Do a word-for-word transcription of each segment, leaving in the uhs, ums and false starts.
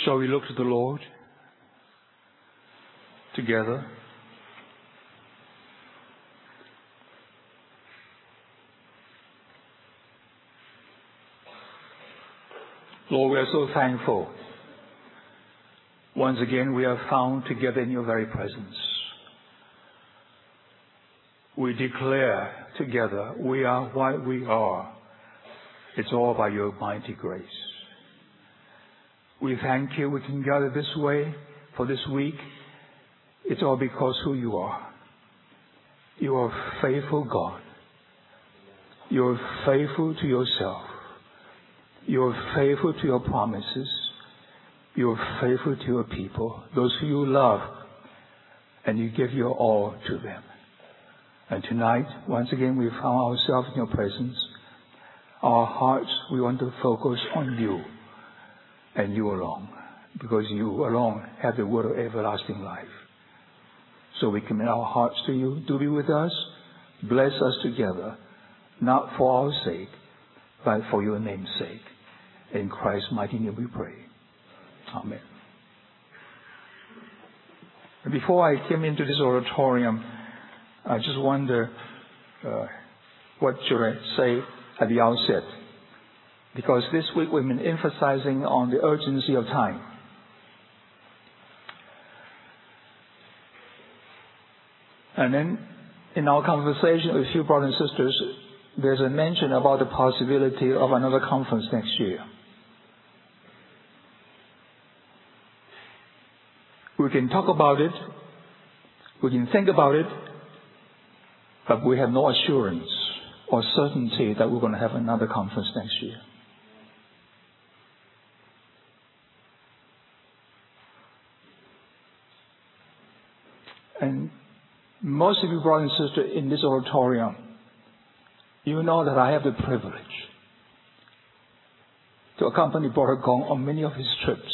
Shall we look to the Lord together? Lord, we are so thankful. Once again, we are found together in your very presence. We declare together we are what we are. It's all by your mighty grace. We thank you we can gather this way for this week. It's all because who you are. You are a faithful God. You are faithful to yourself. You are faithful to your promises. You are faithful to your people, those who you love, and you give your all to them. And tonight, once again, we found ourselves in your presence. Our hearts, we want to focus on you and you alone, because you alone have the word of everlasting life. So we commit our hearts to you. Do be with us. Bless us together, not for our sake, but for your name's sake. In Christ's mighty name we pray. Amen. Before I came into this auditorium, I just wonder uh, what should I say at the outset. Because this week we've been emphasizing on the urgency of time. And then in our conversation with a few brothers and sisters, there's a mention about the possibility of another conference next year. We can talk about it, we can think about it, but we have no assurance or certainty that we're going to have another conference next year. And most of you brothers and sisters in this auditorium, you know that I have the privilege to accompany Brother Gong on many of his trips.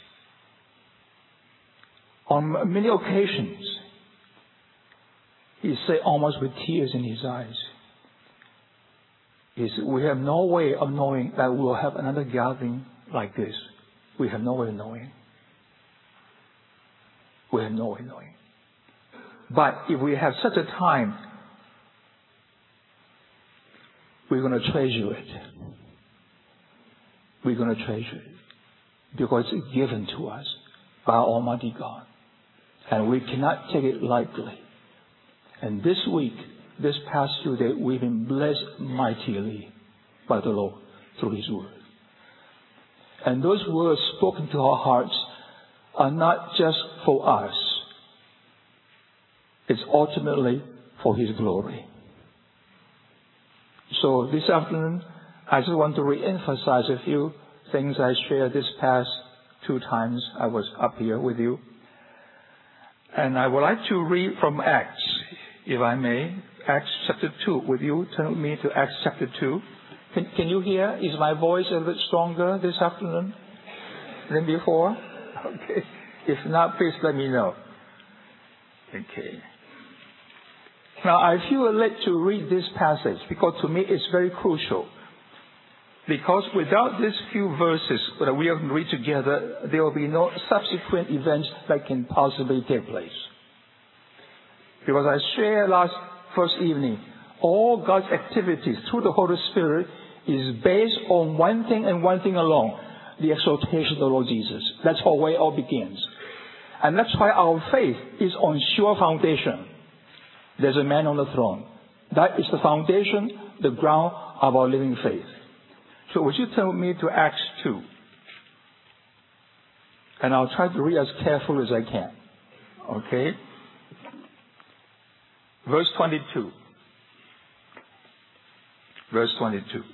On many occasions, he said almost with tears in his eyes, he said, we have no way of knowing that we will have another gathering like this. We have no way of knowing. We have no way of knowing. But if we have such a time, we're going to treasure it. We're going to treasure it because it's given to us by Almighty God. And we cannot take it lightly. And this week, this past few days, we've been blessed mightily by the Lord through His Word. And those words spoken to our hearts are not just for us. It's ultimately for His glory. So this afternoon, I just want to re-emphasize a few things I shared this past two times I was up here with you. And I would like to read from Acts, if I may. Acts chapter two. Would you turn with me to Acts chapter two? Can, can you hear? Is my voice a little bit stronger this afternoon than before? Okay. If not, please let me know. Okay. Now, I feel led to read this passage because to me it's very crucial. Because without these few verses that we are going to read together, there will be no subsequent events that can possibly take place. Because I shared last first evening, all God's activities through the Holy Spirit is based on one thing and one thing alone, the exaltation of the Lord Jesus. That's how where it all begins. And that's why our faith is on sure foundation. There's a man on the throne. That is the foundation, the ground of our living faith. So would you turn with me to Acts two? And I'll try to read as carefully as I can. Okay? Verse twenty-two. Verse twenty-two.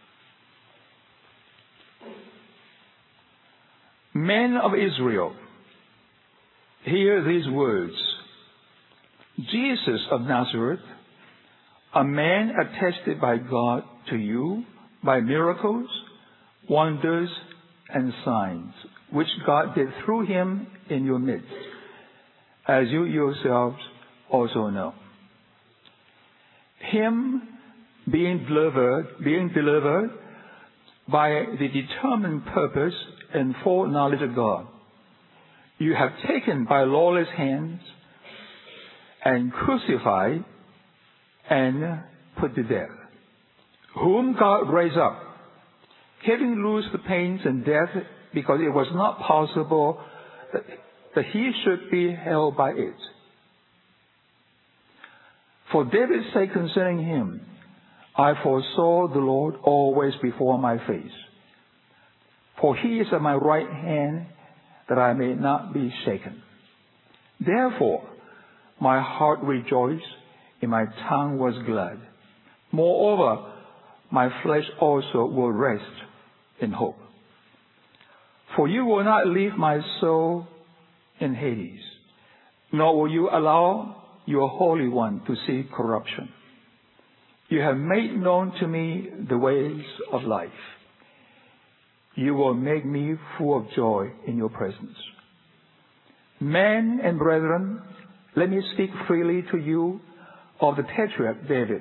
Men of Israel, hear these words. Jesus of Nazareth, a man attested by God to you by miracles, wonders, and signs, which God did through him in your midst, as you yourselves also know. Him being delivered, being delivered by the determined purpose and full knowledge of God, you have taken by lawless hands and crucified and put to death, whom God raised up, having loosed the pains and death, because it was not possible that, that he should be held by it. For David said concerning him, I foresaw the Lord always before my face. For he is at my right hand, that I may not be shaken. Therefore, my heart rejoiced, and my tongue was glad. Moreover, my flesh also will rest in hope. For you will not leave my soul in Hades, nor will you allow your Holy One to see corruption. You have made known to me the ways of life. You will make me full of joy in your presence. Men and brethren, let me speak freely to you of the patriarch David,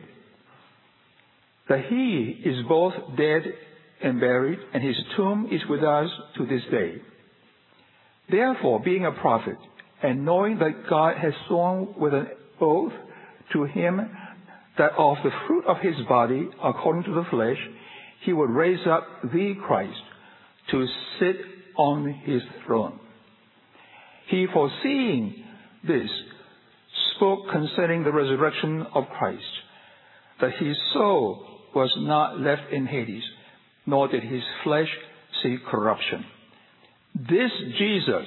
that he is both dead and buried, and his tomb is with us to this day. Therefore, being a prophet, and knowing that God has sworn with an oath to him that of the fruit of his body, according to the flesh, he would raise up the Christ to sit on his throne. He, foreseeing this, spoke concerning the resurrection of Christ, that his soul was not left in Hades, nor did his flesh see corruption. This Jesus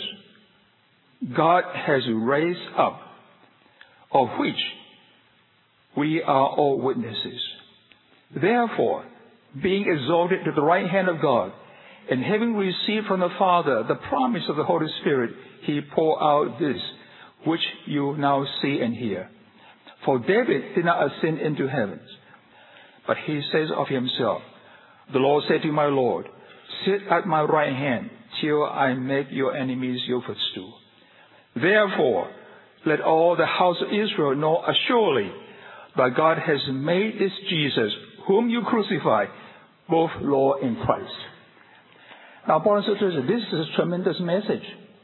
God has raised up, of which we are all witnesses. Therefore, being exalted to the right hand of God, and having received from the Father the promise of the Holy Spirit, he poured out this, which you now see and hear. For David did not ascend into heavens, but he says of himself, the Lord said to my Lord, sit at my right hand till I make your enemies your footstool. Therefore, let all the house of Israel know assuredly that God has made this Jesus, whom you crucified, both Lord and Christ. Now, brothers and sisters, this is a tremendous message.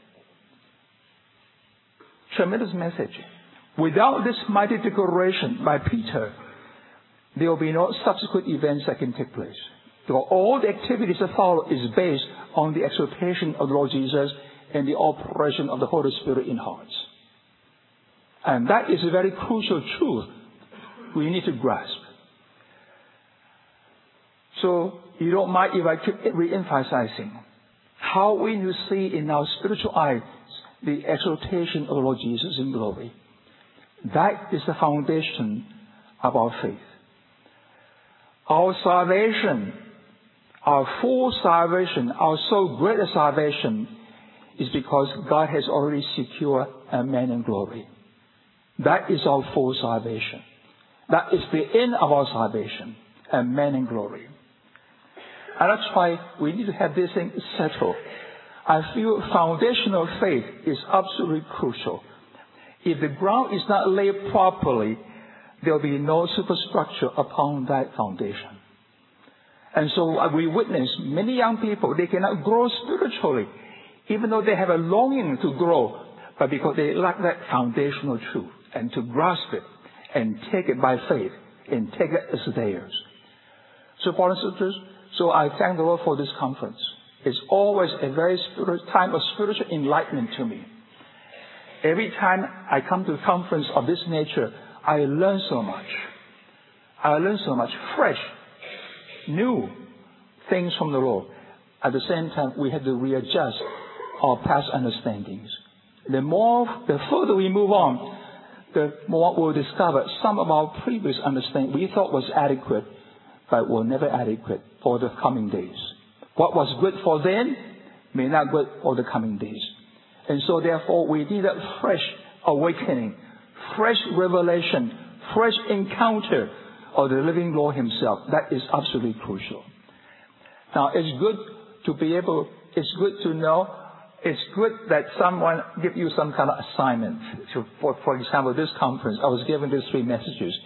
Tremendous message. Without this mighty declaration by Peter, there will be no subsequent events that can take place. So all the activities that follow is based on the exaltation of the Lord Jesus and the operation of the Holy Spirit in hearts. And that is a very crucial truth we need to grasp. So you don't mind if I keep re-emphasizing how we need to see in our spiritual eyes the exaltation of the Lord Jesus in glory. That is the foundation of our faith. Our salvation, our full salvation, our so great a salvation is because God has already secured a man in glory. That is our full salvation. That is the end of our salvation, a man in glory. And that's why we need to have this thing settled. I feel foundational faith is absolutely crucial. If the ground is not laid properly, there will be no superstructure upon that foundation. And so we witness many young people, they cannot grow spiritually, even though they have a longing to grow, but because they lack that foundational truth, and to grasp it, and take it by faith, and take it as theirs. So, brothers and sisters, so I thank the Lord for this conference. It's always a very spiritual time of spiritual enlightenment to me. Every time I come to a conference of this nature, I learn so much. I learn so much fresh, new things from the Lord. At the same time, we have to readjust our past understandings. The more, the further we move on, the more we'll discover some of our previous understanding we thought was adequate, but were never adequate for the coming days. What was good for then may not be good for the coming days. And so therefore we need a fresh awakening, fresh revelation, fresh encounter of the living Lord himself. That is absolutely crucial. Now it's good to be able, it's good to know, it's good that someone give you some kind of assignment. So for, for example, this conference, I was given these three messages.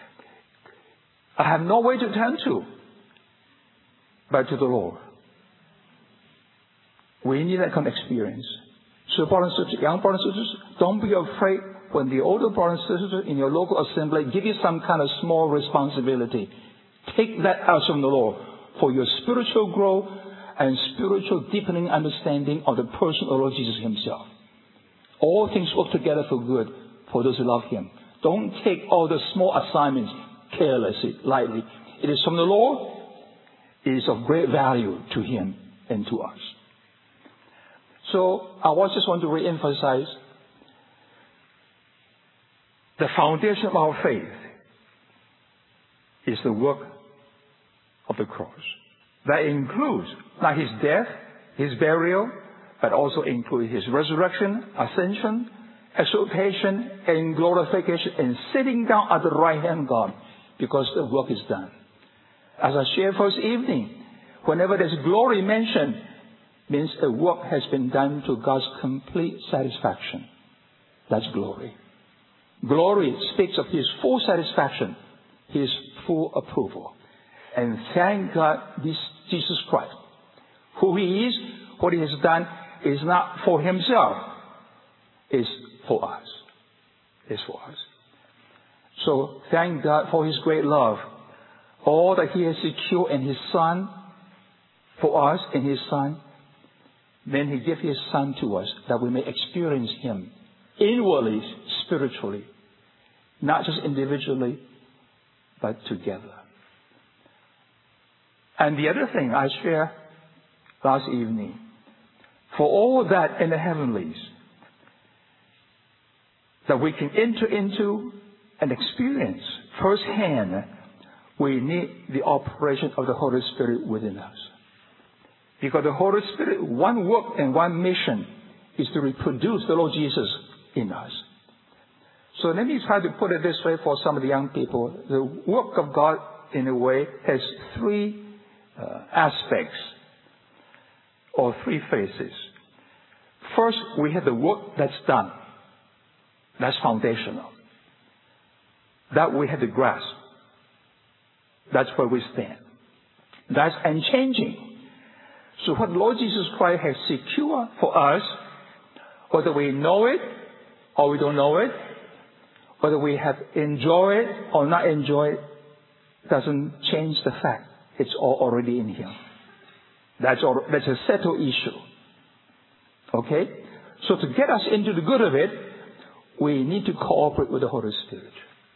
I have no way to turn to but to the Lord. We need that kind of experience. So brothers and sisters, young brothers and sisters, don't be afraid when the older brothers and sisters in your local assembly give you some kind of small responsibility. Take that as from the Lord for your spiritual growth and spiritual deepening understanding of the person of the Lord Jesus himself. All things work together for good for those who love him. Don't take all the small assignments carelessly, lightly. It is from the Lord. It is of great value to him and to us. So I just want to re-emphasize the foundation of our faith is the work of the cross. That includes not his death, his burial, but also includes his resurrection, ascension, exaltation, and glorification, and sitting down at the right hand of God, because the work is done. As I shared first evening, whenever there's glory mentioned, means a work has been done to God's complete satisfaction. That's glory. Glory speaks of his full satisfaction, his full approval. And thank God, this Jesus Christ, who he is, what he has done, is not for himself, is for us. Is for us. So thank God for his great love. All that he has secured in his Son, for us in his Son, then he gave his Son to us that we may experience him inwardly, spiritually, not just individually, but together. And the other thing I shared last evening, for all that in the heavenlies, that we can enter into and experience firsthand, we need the operation of the Holy Spirit within us. Because the Holy Spirit, one work and one mission is to reproduce the Lord Jesus in us. So let me try to put it this way for some of the young people. The work of God, in a way, has three uh, aspects or three phases. First, we have the work that's done. That's foundational. That we have to grasp. That's where we stand. That's unchanging. So what Lord Jesus Christ has secured for us, whether we know it or we don't know it, whether we have enjoyed it or not enjoyed it, doesn't change the fact it's all already in him. That's, all, that's a settled issue. Okay? So to get us into the good of it, we need to cooperate with the Holy Spirit.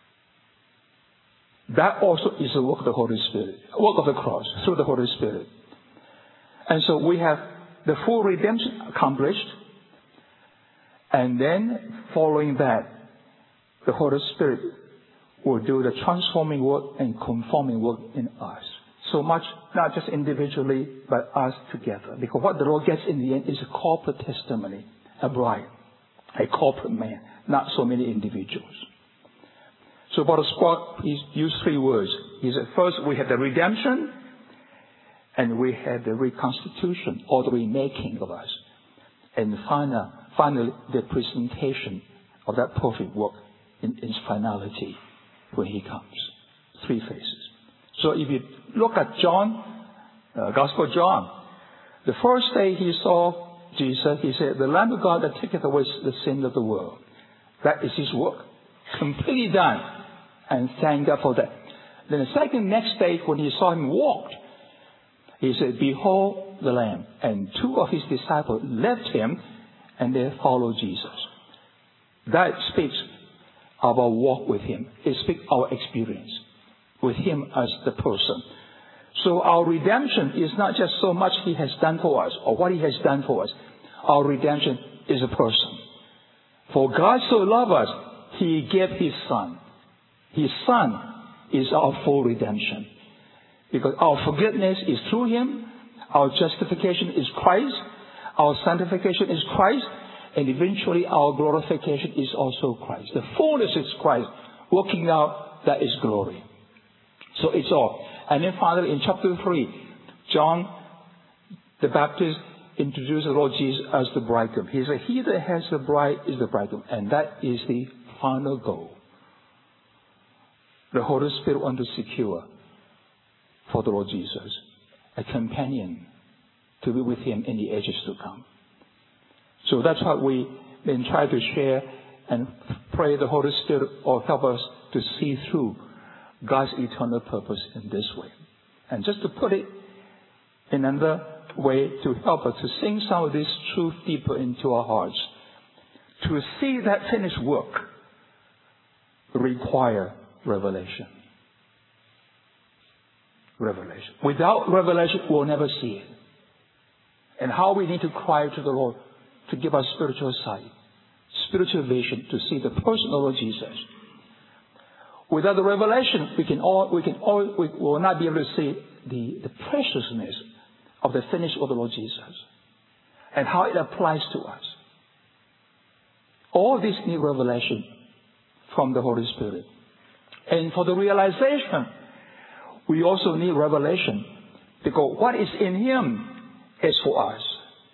That also is the work of the Holy Spirit, work of the cross through the Holy Spirit. And so we have the full redemption accomplished. And then following that, the Holy Spirit will do the transforming work and conforming work in us. So much, not just individually, but us together. Because what the Lord gets in the end is a corporate testimony, a bride, a corporate man, not so many individuals. So Brother Scott, he used three words. He said, first we have the redemption, and we have the reconstitution, or the remaking of us. And final, finally, the presentation of that perfect work in its finality when he comes. Three phases. So if you look at John, uh, Gospel of John, the first day he saw Jesus, he said, the Lamb of God that taketh away the sin of the world. That is his work. Completely done. And thank God for that. Then the second next day when he saw him walk, he said, behold the Lamb. And two of his disciples left him and they followed Jesus. That speaks of our walk with him. It speaks our experience with him as the person. So our redemption is not just so much he has done for us or what he has done for us. Our redemption is a person. For God so loved us, he gave his Son. His Son is our full redemption. Because our forgiveness is through him. Our justification is Christ. Our sanctification is Christ. And eventually our glorification is also Christ. The fullness is Christ. Working out, that is glory. So it's all. And then finally in chapter three, John the Baptist introduced the Lord Jesus as the bridegroom. He said, he that has the bride is the bridegroom. And that is the final goal. The Holy Spirit wants to secure for the Lord Jesus a companion to be with Him in the ages to come. So that's what we then try to share and pray the Holy Spirit will help us to see through God's eternal purpose in this way. And just to put it in another way to help us to sink some of this truth deeper into our hearts, to see that finished work require revelation. Revelation. Without revelation, we'll never see it. And how we need to cry to the Lord to give us spiritual sight, spiritual vision, to see the person of the Lord Jesus. Without the revelation, we can all, we can all, we will not be able to see the, the preciousness of the finish of the Lord Jesus and how it applies to us. All these need revelation from the Holy Spirit. And for the realization, we also need revelation, because what is in Him is for us.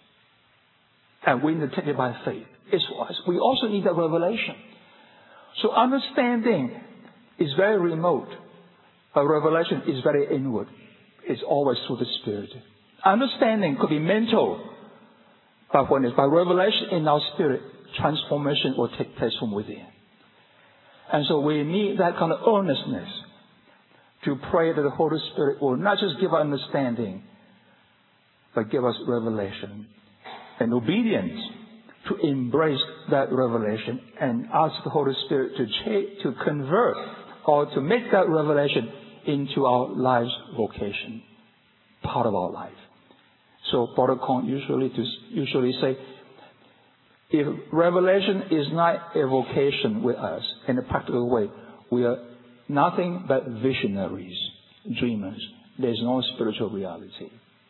And we need to take it by faith. It's for us. We also need that revelation. So understanding is very remote, but revelation is very inward. It's always through the Spirit. Understanding could be mental, but when it's by revelation in our spirit, transformation will take place from within. And so we need that kind of earnestness to pray that the Holy Spirit will not just give us understanding, but give us revelation and obedience to embrace that revelation and ask the Holy Spirit to cha- to convert or to make that revelation into our life's vocation, part of our life. So Brother Kong usually to usually say, if revelation is not a vocation with us in a practical way, we are nothing but visionaries, dreamers. There is no spiritual reality.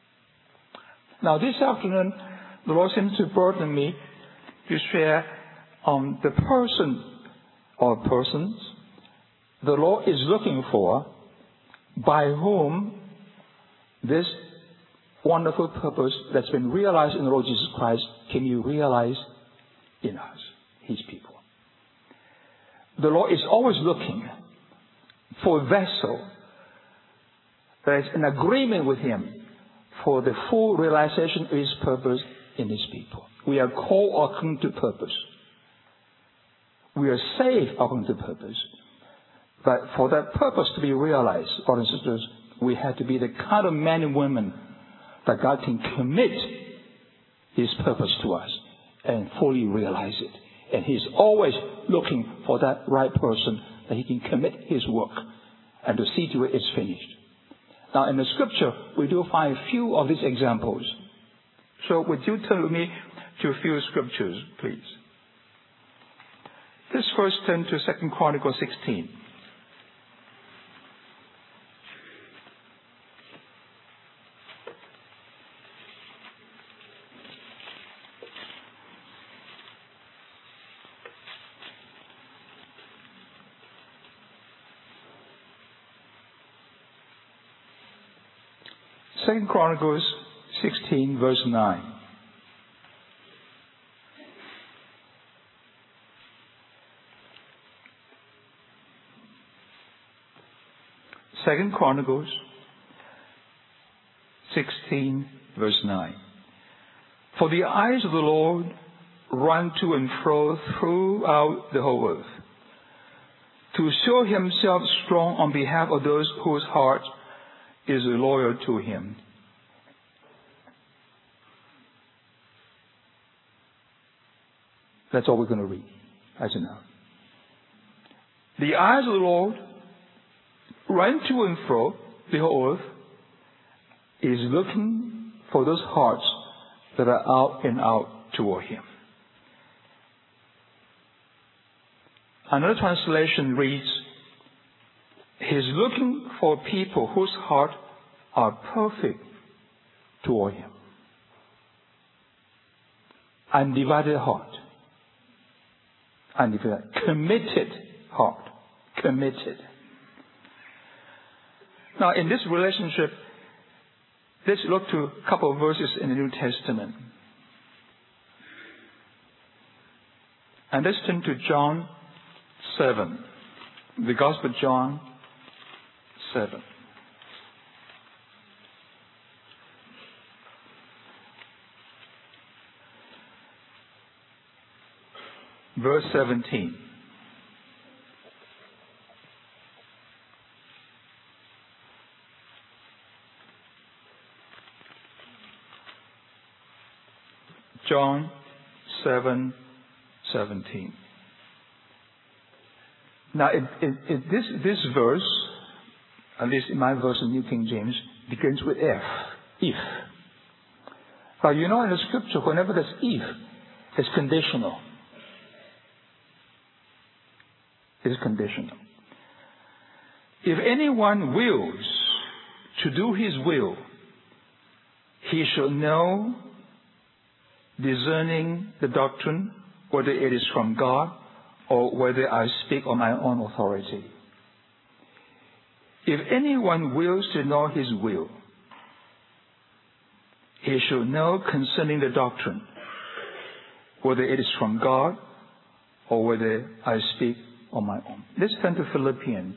Now this afternoon, the Lord seems to burden me to share on the person or persons the Lord is looking for, by whom this wonderful purpose that's been realized in the Lord Jesus Christ can be realized in us, His people. The Lord is always looking for a vessel that is in agreement with Him for the full realization of His purpose in His people. We are called according to purpose. We are saved according to purpose. But for that purpose to be realized, brothers and sisters, we have to be the kind of men and women that God can commit His purpose to us and fully realize it. And He's always looking for that right person that He can commit His work and to see to it it's finished. Now in the scripture, we do find a few of these examples. So would you turn with me to a few scriptures, please? Let's first turn to Second Chronicles sixteen. Second Chronicles sixteen, verse nine. Second Chronicles sixteen, verse nine. For the eyes of the Lord run to and fro throughout the whole earth, to show Himself strong on behalf of those whose heart is loyal to Him. That's all we're going to read, as you know. The eyes of the Lord run to and fro the whole earth, is looking for those hearts that are out and out toward Him. Another translation reads, He's looking for people whose hearts are perfect toward Him. Undivided heart. Undivided. Committed heart. Committed. Now, in this relationship, let's look to a couple of verses in the New Testament. And let's turn to John seven. The Gospel of John seven. verse seventeen. John seven seventeen. Now, it, it, it, this this verse, at least in my verse in New King James, begins with if. If. But you know, in the Scripture, whenever there's if, it's conditional. It's conditional. If anyone wills to do his will, he shall know, discerning the doctrine, whether it is from God or whether I speak on my own authority. If anyone wills to know his will, he shall know concerning the doctrine, whether it is from God or whether I speak on my own. Let's turn to Philippians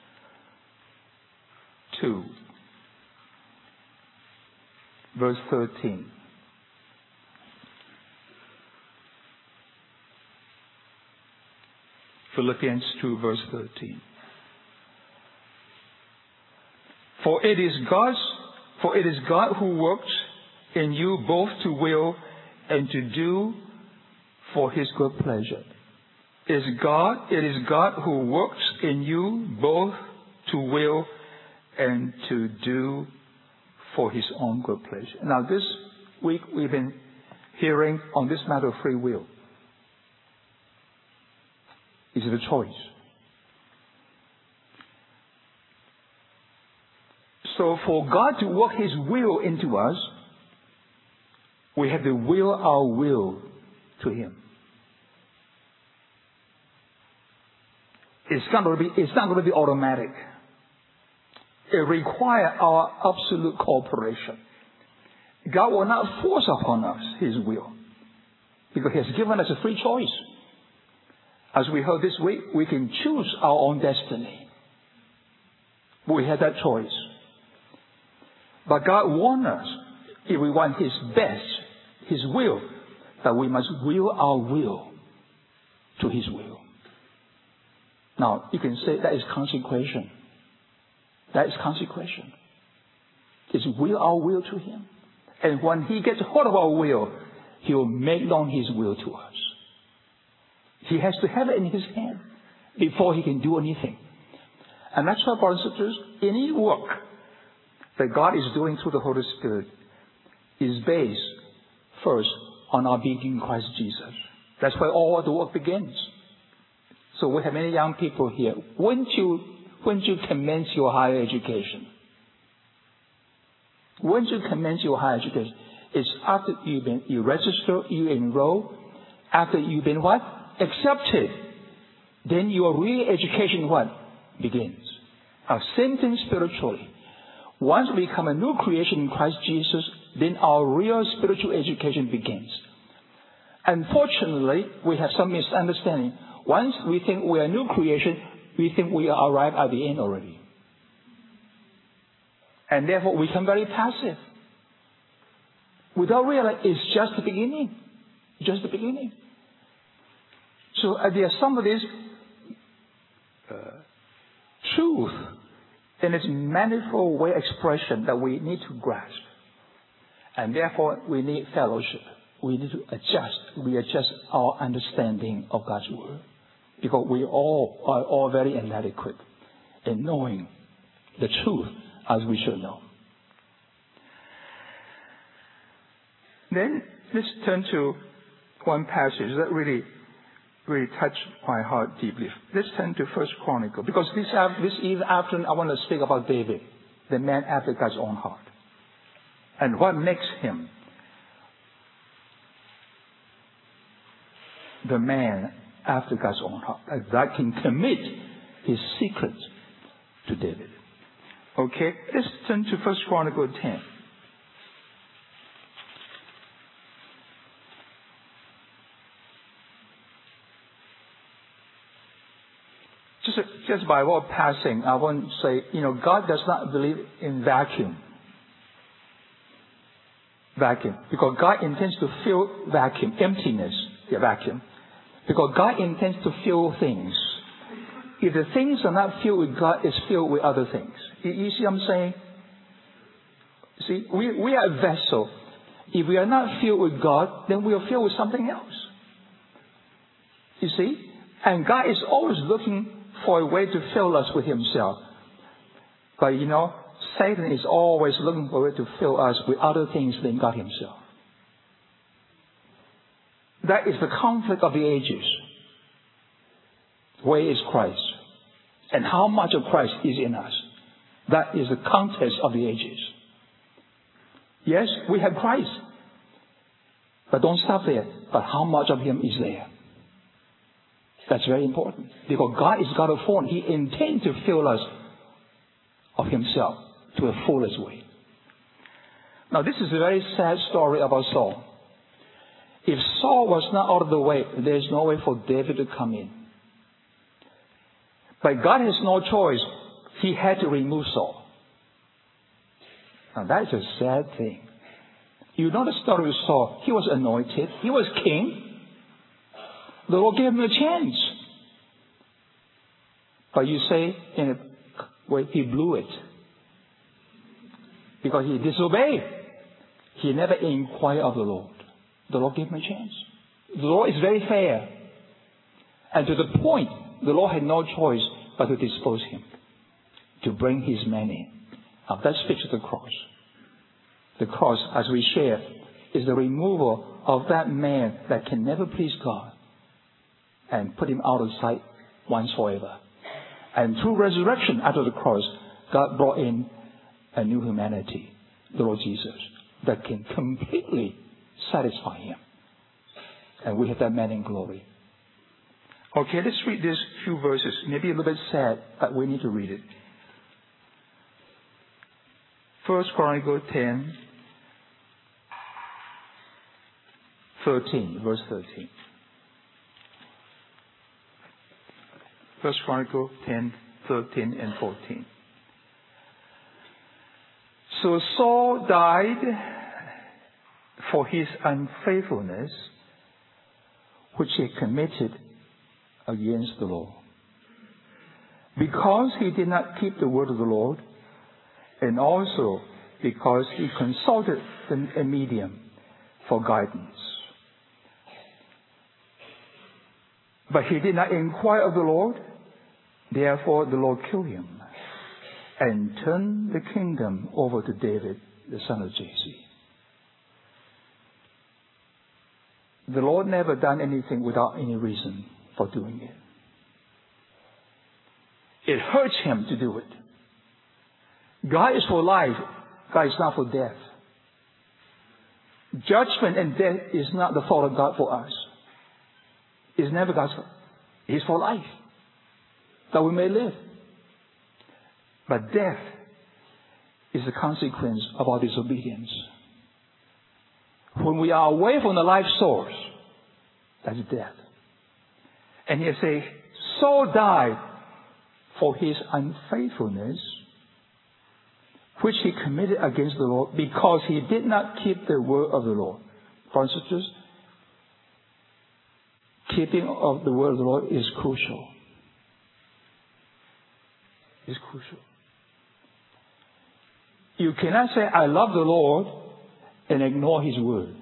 two, verse thirteen. Philippians two, verse thirteen. For it is God's, for it is God who works in you both to will and to do for his good pleasure. It is God, it is God who works in you both to will and to do for his own good pleasure. Now this week we've been hearing on this matter of free will. Is it a choice? So for God to work his will into us, we have to will our will to him. It's not going to be, it's not going to be automatic. It requires our absolute cooperation. God will not force upon us his will, because he has given us a free choice. As we heard this week, we can choose our own destiny. We have that choice. But God warned us, if we want his best, his will, that we must will our will to his will. Now, you can say that is consecration. That is consecration. It's will our will to him. And when he gets hold of our will, he will make known his will to us. He has to have it in his hand before he can do anything. And that's why, brothers and sisters, any work that God is doing through the Holy Spirit is based first on our being in Christ Jesus. That's why all the work begins. So we have many young people here. When you, when you commence your higher education, when you commence your higher education, it's after you've been, you register, you enroll, after you've been what? Accepted. Then your real education what? Begins. Our same thing spiritually. Once we become a new creation in Christ Jesus, then our real spiritual education begins. Unfortunately, we have some misunderstanding. Once we think we are a new creation, we think we are arrived at the end already. And therefore we become very passive. Without realizing it's just the beginning. Just the beginning. So uh, there are some of this uh, truth in its manifold way expression that we need to grasp. And therefore we need fellowship. We need to adjust, readjust our understanding of God's word. Because we all are all very inadequate in knowing the truth as we should know. Then let's turn to one passage that really, really touched my heart deeply. Let's turn to First Chronicle, because this this evening afternoon I want to speak about David, the man after God's own heart, and what makes him the man after God's own heart, that can commit his secrets to David. Okay, let's turn to First Chronicle ten. Just, just by word passing, I want to say, you know, God does not believe in vacuum. Vacuum. Because God intends to fill vacuum, emptiness, yeah, vacuum. Because God intends to fill things. If the things are not filled with God, it's filled with other things. You, you see what I'm saying? See, we, we are a vessel. If we are not filled with God, then we are filled with something else. You see? And God is always looking for a way to fill us with Himself. But you know, Satan is always looking for a way to fill us with other things than God Himself. That is the conflict of the ages. Where is Christ? And how much of Christ is in us? That is the contest of the ages. Yes, we have Christ. But don't stop there. But how much of Him is there? That's very important. Because God is God of form. He intends to fill us of Himself to a fullest way. Now this is a very sad story about Saul. If Saul was not out of the way, there is no way for David to come in. But God has no choice. He had to remove Saul. Now that is a sad thing. You know the story with Saul. He was anointed. He was king. The Lord gave him a chance. But you say, in a way, he blew it. Because he disobeyed. He never inquired of the Lord. The Lord gave him a chance. The Lord is very fair. And to the point, the Lord had no choice but to dispose him. To bring His man in. Now that's fixed at the cross. The cross, as we share, is the removal of that man that can never please God. And put him out of sight once forever. And through resurrection after the cross, God brought in a new humanity, the Lord Jesus, that can completely satisfy Him. And we have that man in glory. Okay, let's read these few verses. Maybe a little bit sad, but we need to read it. First Chronicles ten, thirteen, verse thirteen. First Chronicles ten, thirteen and fourteen. So Saul died for his unfaithfulness, which he committed against the Lord. Because he did not keep the word of the Lord, and also because he consulted a medium for guidance. But he did not inquire of the Lord, therefore the Lord killed him and turned the kingdom over to David, the son of Jesse. The Lord never done anything without any reason for doing it. It hurts Him to do it. God is for life. God is not for death. Judgment and death is not the fault of God for us. It's never God's fault. It's for life, that we may live. But death is the consequence of our disobedience. When we are away from the life source, that's death. And He says, Saul died for his unfaithfulness, which he committed against the Lord, because he did not keep the word of the Lord. For instance, keeping of the word of the Lord is crucial. It's crucial. You cannot say, I love the Lord, and ignore His word.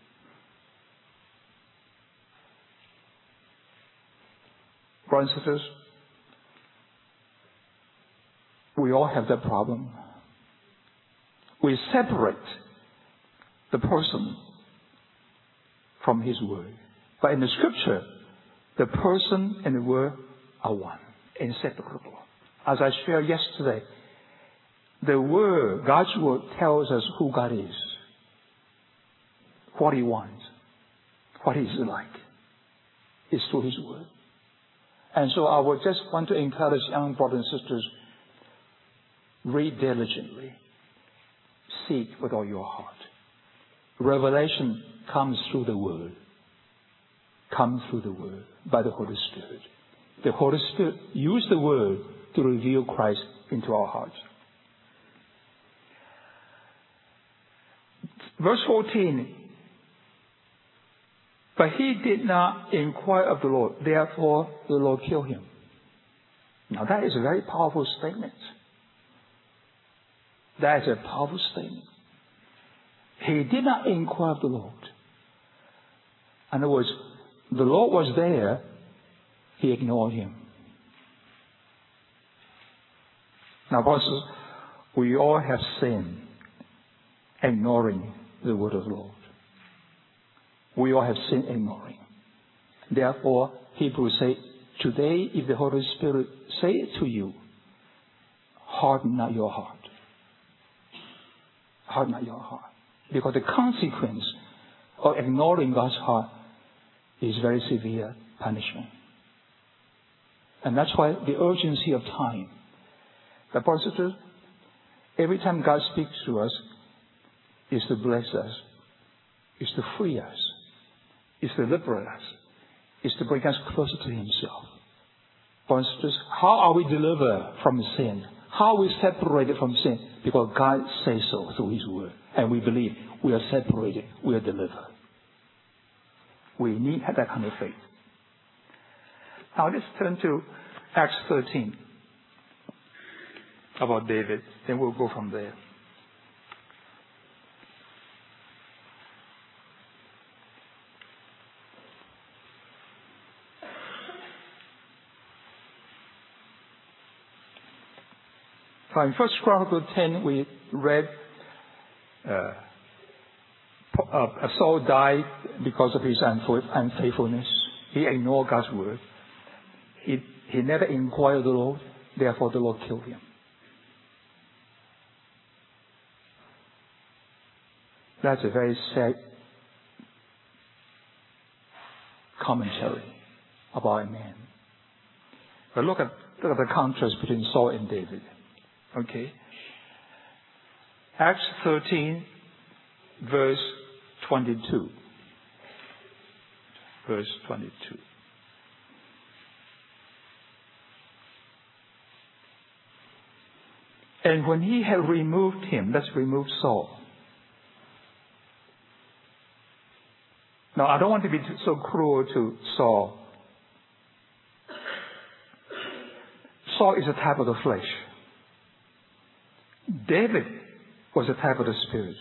Brothers and sisters, we all have that problem. We separate the person from His word. But in the Scripture, the person and the word are one, inseparable. As I shared yesterday, the word, God's word, tells us who God is, what He wants, what He's like. It's through His word. And so I would just want to encourage young brothers and sisters, read diligently. Seek with all your heart. Revelation comes through the Word. Comes through the Word by the Holy Spirit. The Holy Spirit used the Word to reveal Christ into our hearts. Verse fourteen. But he did not inquire of the Lord. Therefore, the Lord killed him. Now that is a very powerful statement. That is a powerful statement. He did not inquire of the Lord. In other words, the Lord was there. He ignored him. Now, brothers, we all have sinned, ignoring the word of the Lord. We all have sinned ignoring. Therefore, Hebrews say, today, if the Holy Spirit say it to you, harden not your heart. Harden not your heart. Because the consequence of ignoring God's heart is very severe punishment. And that's why the urgency of time. The brothers, every time God speaks to us, is to bless us, is to free us, is to liberate us, is to bring us closer to Himself. Brothers, how are we delivered from sin? How are we separated from sin? Because God says so through His Word. And we believe we are separated, we are delivered. We need that kind of faith. Now let's turn to Acts thirteen. About David. Then we'll go from there. So in First Chronicles ten, we read uh, uh, Saul died because of his unfaithfulness. He ignored God's word. He, he never inquired of the Lord. Therefore, the Lord killed him. That's a very sad commentary about a man. But look at, look at the contrast between Saul and David. Okay? Acts thirteen, verse twenty-two. Verse twenty-two. And when he had removed him, let's remove Saul. Now, I don't want to be so cruel to Saul. Saul is a type of the flesh. David was a type of the spirit.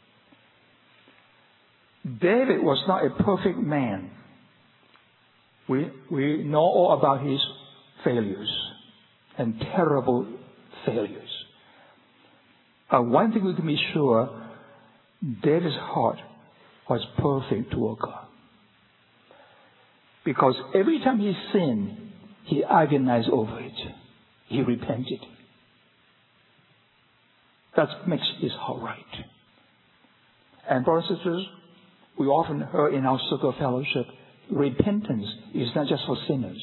David was not a perfect man. We, we know all about his failures and terrible failures. But one thing we can be sure, David's heart was perfect toward God. Because every time he sinned, he agonized over it. He repented. That makes his heart right. And brothers and sisters, we often heard in our circle of fellowship, repentance is not just for sinners.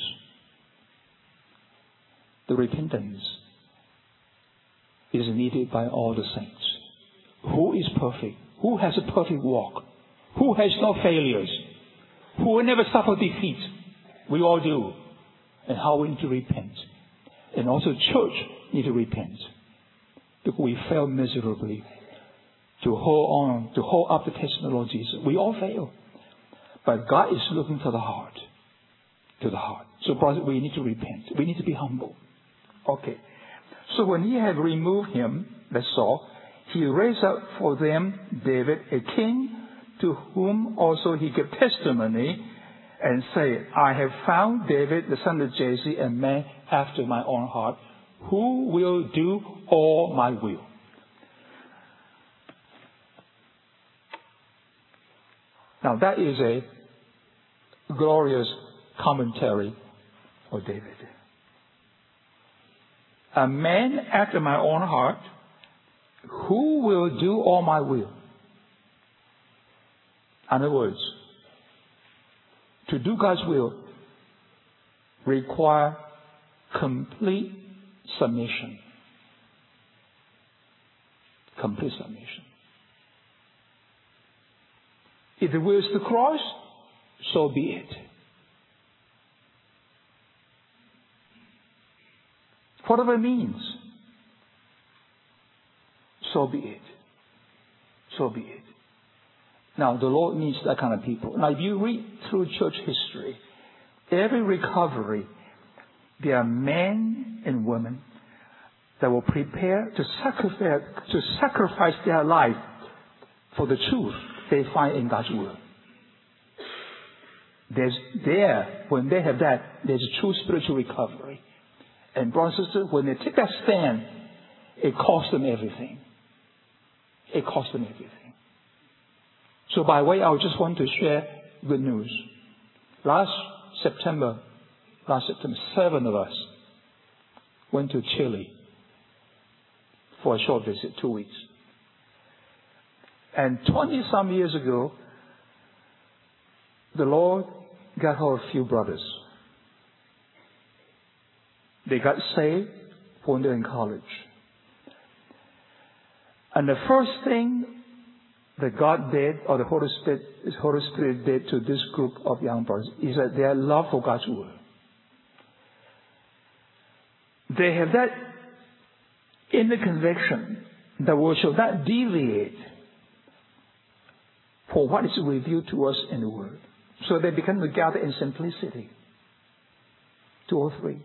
The repentance is needed by all the saints. Who is perfect? Who has a perfect walk? Who has no failures? Who will never suffer defeat? We all do. And how we need to repent. And also church need to repent. Because we fail miserably to hold on, to hold up the testimony of Lord Jesus. We all fail. But God is looking to the heart. To the heart. So brothers, we need to repent. We need to be humble. Okay. So when he had removed him, that's all, he raised up for them David, a king, to whom also he gave testimony and said, I have found David, the son of Jesse, a man after my own heart, who will do all my will. Now that is a glorious commentary of David. A man after my own heart, who will do all my will. In other words, to do God's will require complete submission. Complete submission. If the will is the cross, so be it. Whatever it means, so be it. So be it. Now, the Lord needs that kind of people. Now, if you read through church history, every recovery, there are men and women that will prepare to sacrifice, to sacrifice their life for the truth they find in God's Word. There's there, when they have that, there's a true spiritual recovery. And brothers and sisters, when they take that stand, it costs them everything. It costs them everything. So by the way, I just want to share good news. Last September, last September, seven of us went to Chile for a short visit, two weeks. And twenty-some years ago, the Lord got hold of a few brothers. They got saved when they were in college. And the first thing that God did, or the Holy Spirit, the Holy Spirit did to this group of young brothers, is that their love for God's Word. They have that inner conviction that we shall not deviate for what is revealed to us in the Word. So they began to gather in simplicity. Two or three.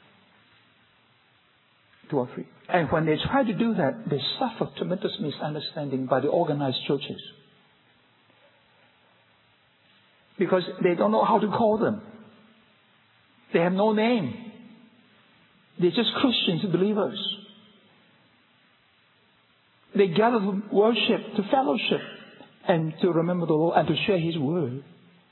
Two or three. And when they try to do that, they suffer tremendous misunderstanding by the organized churches. Because they don't know how to call them. They have no name. They're just Christians, believers. They gather to worship, to fellowship, and to remember the Lord and to share His Word.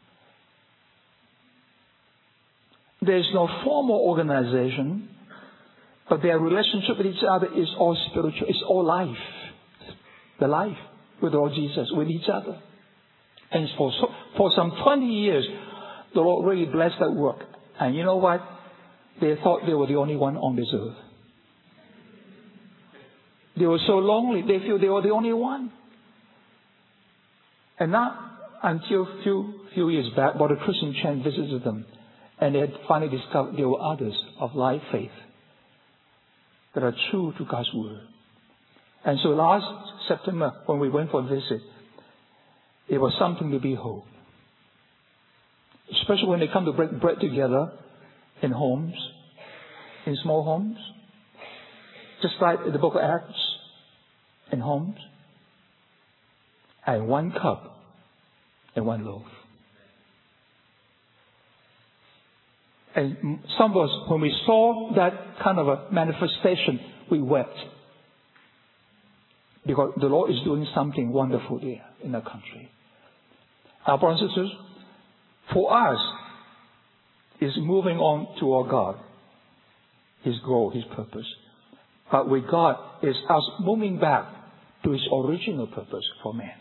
There's no formal organization, but their relationship with each other is all spiritual. It's all life. The life with the Lord Jesus, with each other. And for, so, for some twenty years, the Lord really blessed that work. And you know what? They thought they were the only one on this earth. They were so lonely, they feel they were the only one. And not until a few, few years back, Brother Christian Chen visited them. And they had finally discovered there were others of like faith that are true to God's Word. And so last September, when we went for a visit, it was something to behold. Especially when they come to break bread together in homes, in small homes. Just like in the book of Acts, in homes. And one cup and one loaf. And some of us, when we saw that kind of a manifestation, we wept. Because the Lord is doing something wonderful there in our country. Our brothers and sisters, for us, is moving on to our God, His goal, His purpose. But with God, is us moving back to His original purpose for man.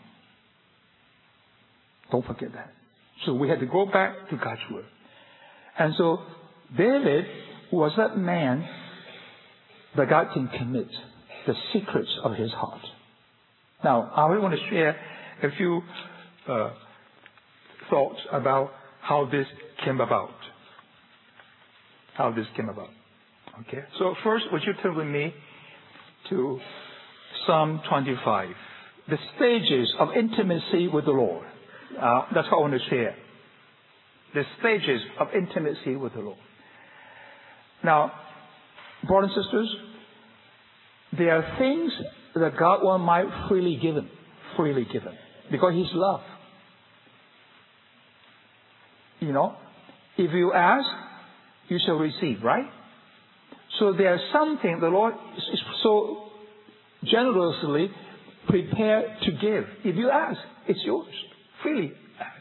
Don't forget that. So we had to go back to God's Word. And so David was that man that God can commit the secrets of his heart. Now, I want to share a few uh, thoughts about how this came about. How this came about. Okay. So first, would you turn with me to Psalm twenty-five. The stages of intimacy with the Lord. Uh, that's what I want to share. The stages of intimacy with the Lord. Now, brothers and sisters, there are things that God wants might freely given, freely given, because He's love. You know, if you ask, you shall receive, right? So there's something the Lord is so generously prepared to give. If you ask, it's yours, freely ask.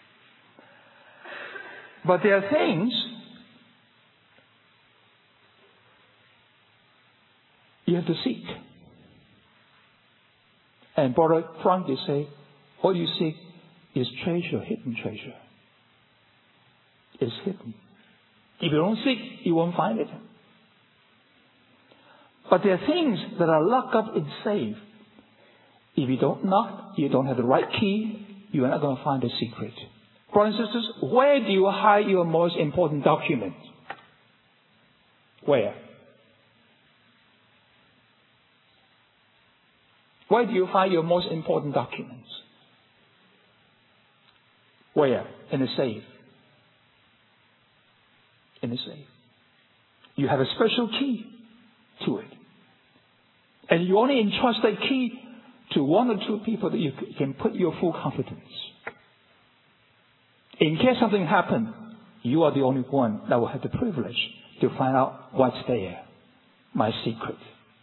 But there are things you have to seek. And Brother Frank, they say, what you seek is treasure, hidden treasure. It's hidden. If you don't seek, you won't find it. But there are things that are locked up in safe. If you don't knock, you don't have the right key, you are not going to find the secret. Brothers and sisters, where do you hide your most important document? Where? Where do you find your most important documents? Where? In the safe. In the safe. You have a special key to it. And you only entrust that key to one or two people that you can put your full confidence. In case something happens, you are the only one that will have the privilege to find out what's there. My secret.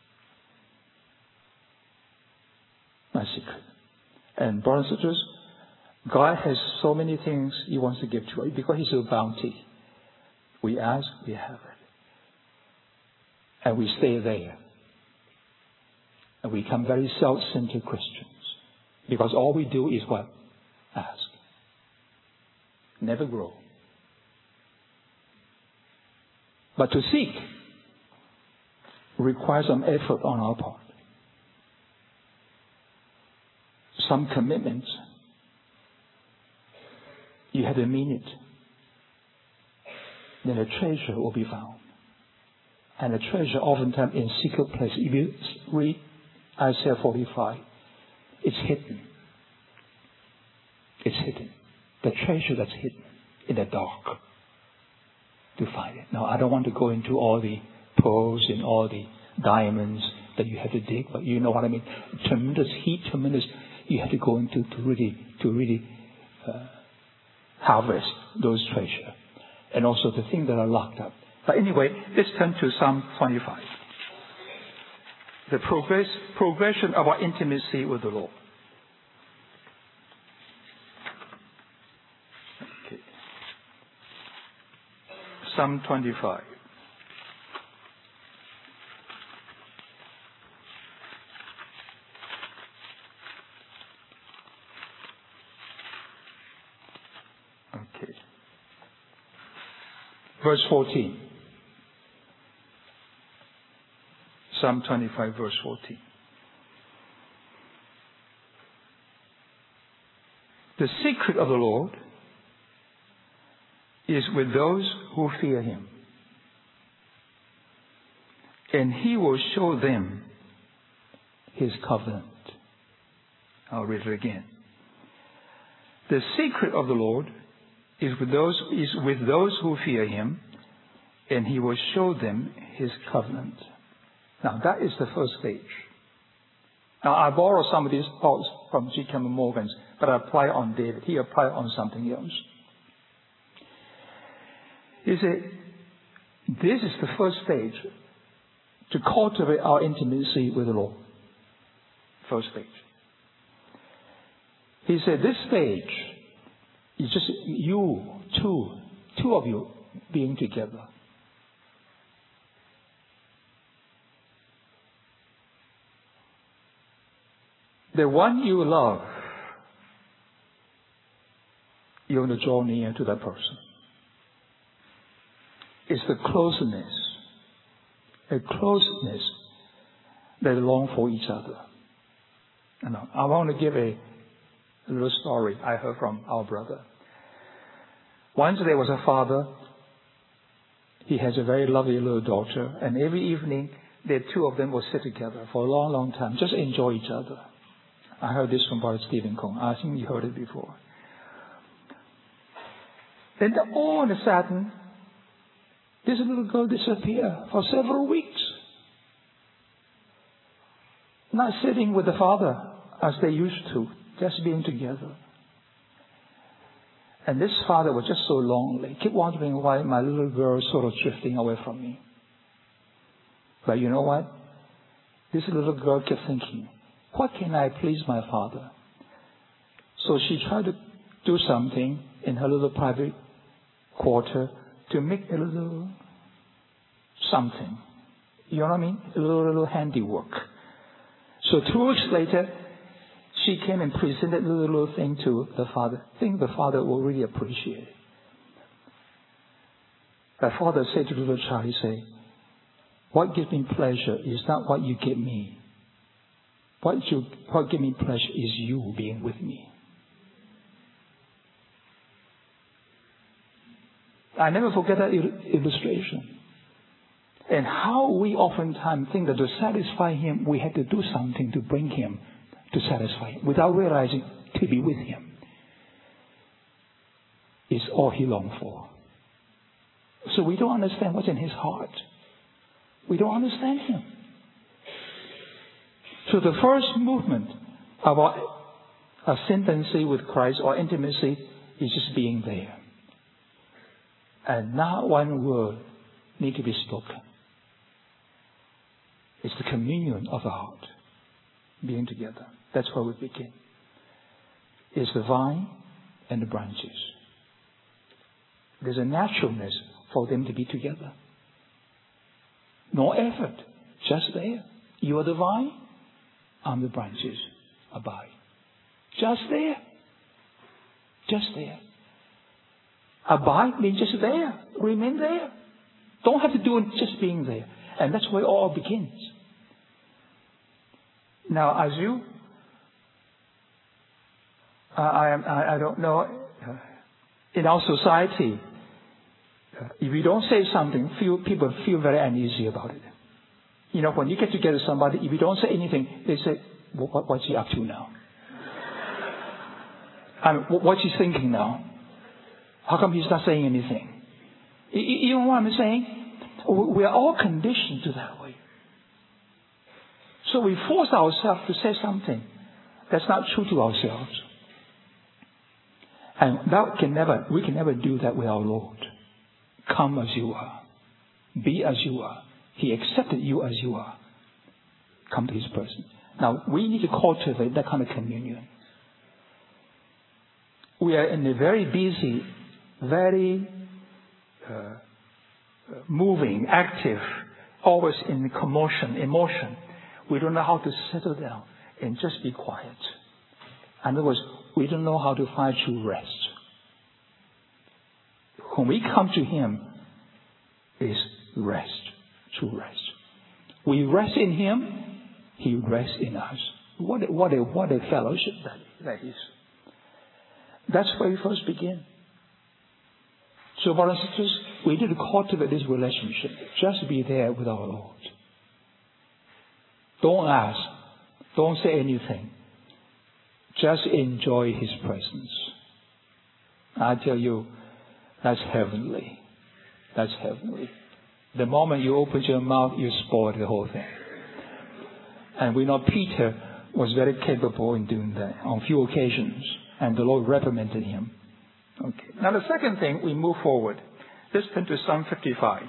My secret. And brothers and sisters, God has so many things He wants to give to us because He's a bounty. We ask, we have it. And we stay there. And we become very self-centered Christians. Because all we do is what? Ask. Never grow. But to seek requires some effort on our part. Some commitments. You have to mean it. Then a treasure will be found. And a treasure oftentimes in secret place. If you read Isaiah forty-five, it's hidden. It's hidden. The treasure that's hidden in the dark. To find it. Now, I don't want to go into all the pearls and all the diamonds that you have to dig, but you know what I mean. Tremendous heat, tremendous. You have to go into to really to really uh, harvest those treasure, and also the things that are locked up. But anyway, let's turn to Psalm twenty-five. The progress progression of our intimacy with the Lord. Okay. Psalm twenty-five. Okay. Verse fourteen. Psalm twenty-five, verse fourteen. The secret of the Lord is with those who fear Him, and He will show them His covenant. I'll read it again. The secret of the Lord is with those is with those who fear Him, and He will show them His covenant. Now, that is the first stage. Now, I borrow some of these thoughts from G. Campbell Morgan's, but I apply it on David. He applied it on something else. He said, this is the first stage to cultivate our intimacy with the Lord. First stage. He said, this stage is just you, two, two of you being together. The one you love, you want to draw near to that person. It's the closeness, a closeness that long for each other. And I want to give a, a little story I heard from our brother. Once there was a father. He has a very lovely little daughter, and every evening the two of them will sit together for a long, long time, just enjoy each other. I heard this from Brother Stephen Kong. I think you heard it before. Then all of a sudden, this little girl disappeared for several weeks. Not sitting with the father as they used to, just being together. And this father was just so lonely. Keep wondering why my little girl is sort of drifting away from me. But you know what? This little girl kept thinking, what can I please my father? So she tried to do something in her little private quarter to make a little something. You know what I mean? A little, little handiwork. So two weeks later, she came and presented a little, little thing to the father. I think the father will really appreciate it. The father said to the little child, he said, what gives me pleasure is not what you give me. What, you, what gives me pleasure is you being with me. I never forget that illustration. And how we oftentimes think that to satisfy Him, we had to do something to bring Him, to satisfy Him, without realizing to be with Him. is all he longed for. So we don't understand what's in his heart. We don't understand him. So the first movement of our ascendancy with Christ or intimacy is just being there. And not one word need to be spoken. It's the communion of the heart, being together. That's where we begin. It's the vine and the branches. There's a naturalness for them to be together. No effort, just there. You are the vine, I'm the branches. Abide. Just there. Just there. Abide means just there. Remain there. Don't have to do it, just being there. And that's where it all begins. Now, as you, uh, I, am, I, I don't know, uh, in our society, uh, if you don't say something, few people feel very uneasy about it. You know, when you get together with somebody, if you don't say anything, they say, what, what's he up to now? I mean, what's he thinking now? How come he's not saying anything? You know what I'm saying? We are all conditioned to that way. So we force ourselves to say something that's not true to ourselves. And that can never, we can never do that with our Lord. Come as you are. Be as you are. He accepted you as you are. Come to his presence. Now, we need to cultivate that kind of communion. We are in a very busy, very uh, moving, active, always in commotion, emotion. We don't know how to settle down and just be quiet. In other words, we don't know how to find true rest. When we come to him, is rest, true rest. We rest in him, he rests in us. What a, what a, what a fellowship that, that is. That's where we first begin. So, brothers and sisters, we need to cultivate this relationship. Just be there with our Lord. Don't ask. Don't say anything. Just enjoy his presence. I tell you, that's heavenly. That's heavenly. The moment you open your mouth, you spoil the whole thing. And we know Peter was very capable in doing that on a few occasions. And the Lord reprimanded him. Okay. Now the second thing, we move forward. Let's turn to Psalm fifty-five.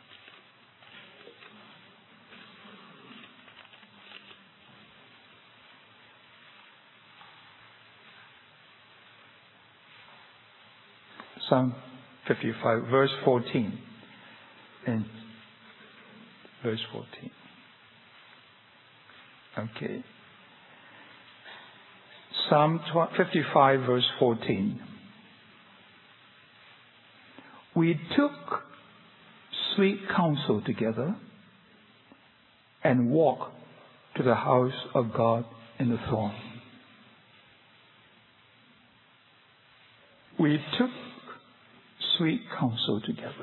Psalm fifty-five, verse fourteen. And verse fourteen. Okay. Psalm fifty-five, verse fourteen. We took sweet counsel together and walked to the house of God in the throne. We took sweet counsel together.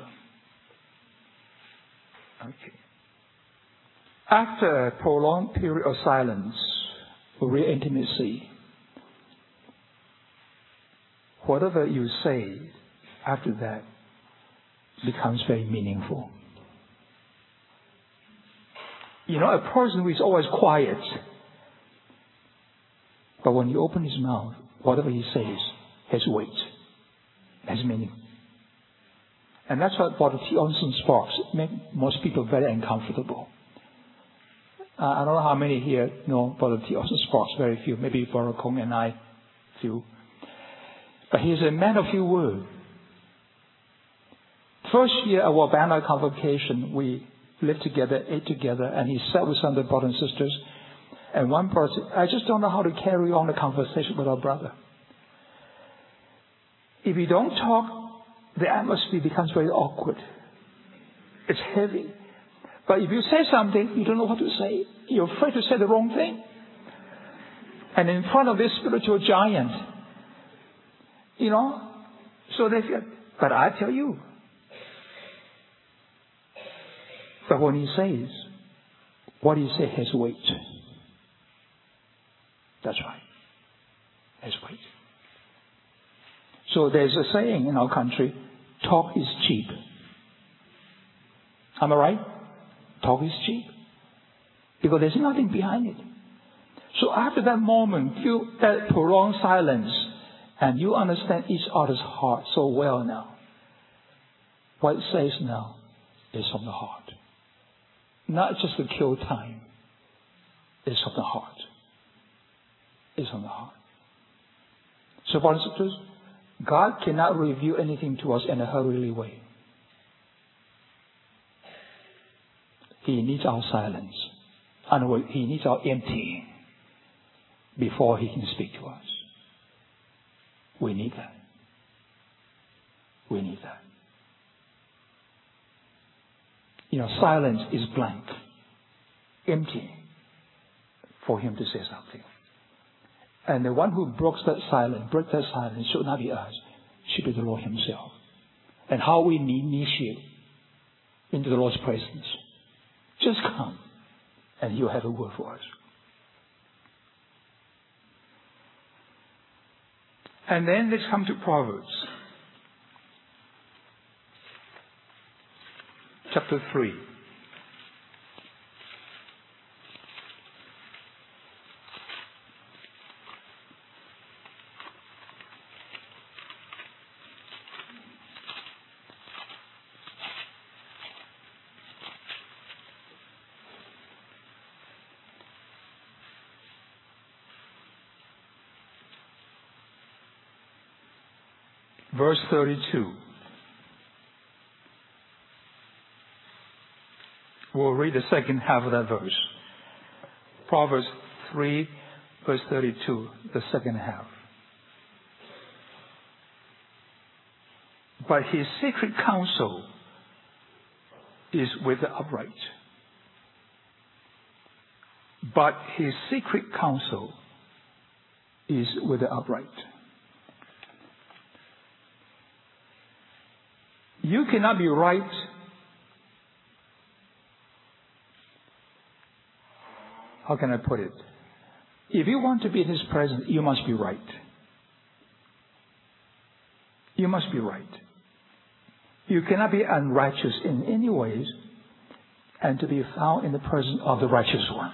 Okay. After a prolonged period of silence, or real intimacy, whatever you say after that becomes very meaningful. You know, a person who is always quiet, but when you open his mouth, whatever he says has weight, has meaning. And that's what Brother T. Olson Sparks make most people very uncomfortable. Uh, I don't know how many here know Brother T. Olson Sparks, very few, maybe Brother Kong and I, few. But he's a man of few words. First year of our Banner Convocation, we lived together, ate together, and he sat with some of the brothers and sisters. And one brother said, I just don't know how to carry on the conversation with our brother. If you don't talk, the atmosphere becomes very awkward. It's heavy. But if you say something, you don't know what to say. You're afraid to say the wrong thing. And in front of this spiritual giant, you know, so they feel, but I tell you. But when he says, what he says has weight. That's right. Has weight. So there's a saying in our country, talk is cheap. Am I right? Talk is cheap. Because there's nothing behind it. So after that moment, you that prolonged silence, and you understand each other's heart so well now. What it says now is from the heart. Not just to kill time. It's from the heart. It's from the heart. So, brothers and sisters, God cannot reveal anything to us in a hurriedly way. He needs our silence. In other words, He needs our emptying before He can speak to us. We need that. We need that. You know, silence is blank, empty, for Him to say something. And the one who broke that silence, break that silence, should not be us, should be the Lord Himself. And how we initiate into the Lord's presence. Just come, and He'll have a word for us. And then let's come to Proverbs. Chapter three. Verse thirty-two. We'll read the second half of that verse. Proverbs three, verse thirty-two, the second half. But his secret counsel is with the upright. But his secret counsel is with the upright. You cannot be right how can I put it? If you want to be in His presence, you must be right. You must be right. You cannot be unrighteous in any ways and to be found in the presence of the righteous one.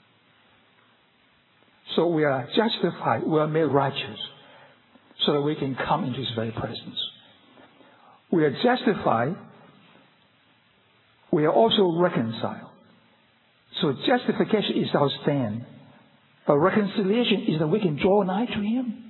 So we are justified, we are made righteous so that we can come into His very presence. We are justified. We are also reconciled. So justification is our stand. But reconciliation is that we can draw nigh to Him.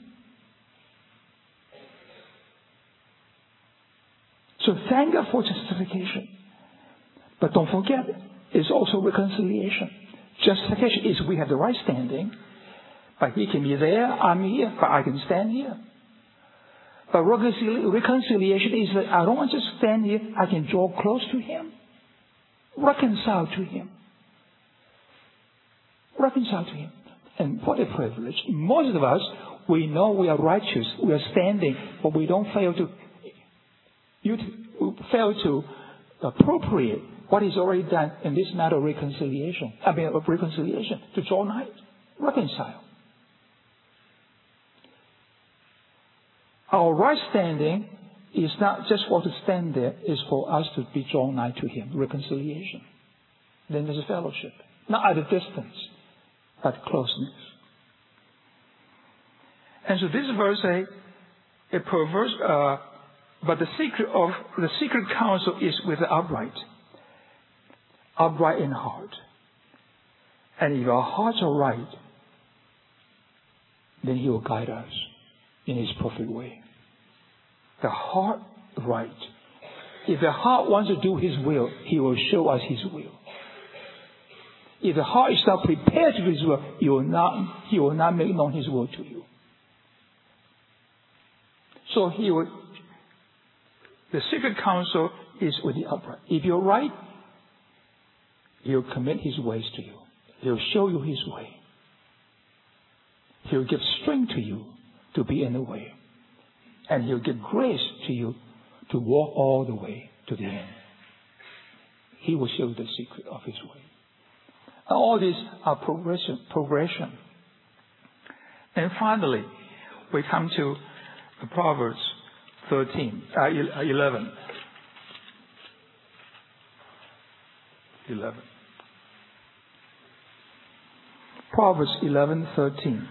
So thank God for justification. But don't forget, it's also reconciliation. Justification is we have the right standing. But He can be there, I'm here, but I can stand here. But reconciliation is that I don't want to stand here. I can draw close to Him. Reconcile to Him. Reconcile to Him. And what a privilege. Most of us, we know we are righteous. We are standing, but we don't fail to, you we fail to appropriate what is already done in this matter of reconciliation. I mean, of reconciliation. To draw nigh. Reconcile. Our right standing is not just for to stand there, it's for us to be drawn nigh to Him. Reconciliation. Then there's a fellowship. Not at a distance, but closeness. And so this verse a, a perverse, uh, but the secret of, the secret counsel is with the upright. Upright in heart. And if our hearts are right, then He will guide us in His perfect way. The heart right. If the heart wants to do His will, He will show us His will. If the heart is not prepared to do His will, He will not, He will not make known His will to you. So He will, the secret counsel is with the upright. If you're right, He'll commit His ways to you. He'll show you His way. He'll give strength to you to be in the way. And He'll give grace to you to walk all the way to the end. He will show you the secret of His way. And all these are progression, progression. And finally, we come to the Proverbs thirteen, uh, eleven. eleven. Proverbs eleven thirteen.